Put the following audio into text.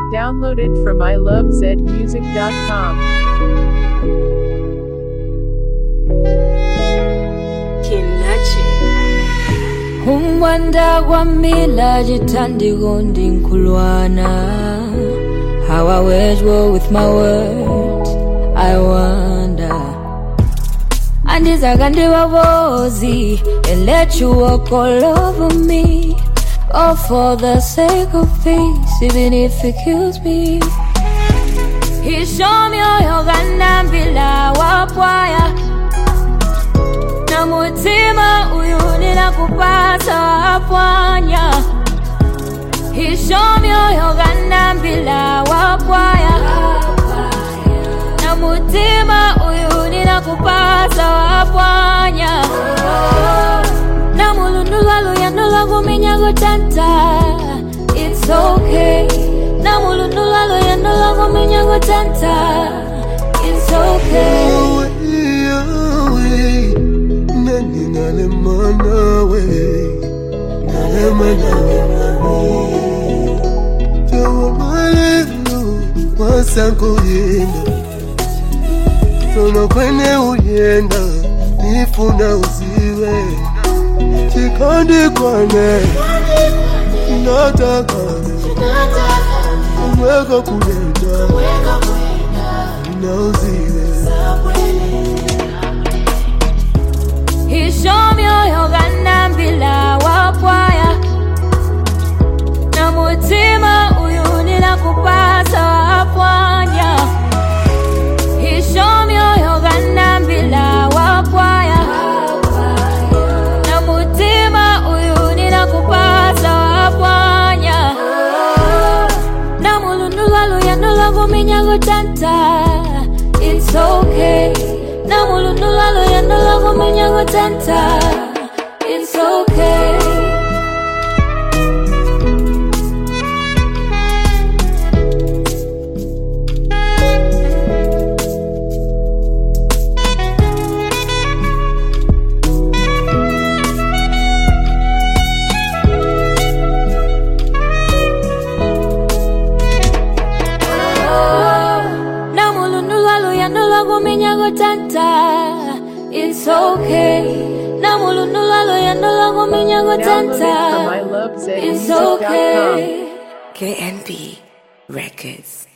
Downloaded from ilovezmusic.com. Umwanda gwamila jitandiko ndinkulwana. How I wage war with my words, I wonder. Andizagandiwa wozi and let you walk all over me, all for the sake of peace, even if it kills me. He show me oyogana bila wapwaya, na mutima uyu ninakupasa wapwanya. He show me oyogana bila wapwaya, na mutima uyu ninakupasa wapwanya. Na mulundulwa luyandula guminyago tanta, it's okay. Na mulundulwa luyandula guminyago tanta, it's okay. Nani nalemana we, nalemana we. Jawa malelu wasanko yenda, tono kwene uyenda, nifuna usiwe. Chikandi kwane, natakane, umweka kuyenda, na usiwe. He show me oyogana bila wapwaya, na mutima uyu ninakupasa wapwanya. He show me oyogana bila wapwaya, na mutima uyu ninakupasa wapwanya. Na mulundulwa luyandula guminyago tanta, it's okay. Na mulundulwa luyandula guminyago tanta, it's okay. Tanta, it's okay. Na mulundulwa luyandula guminyago Downloaded tanta, from it's ilovezmusic.com. okay. KNP Records.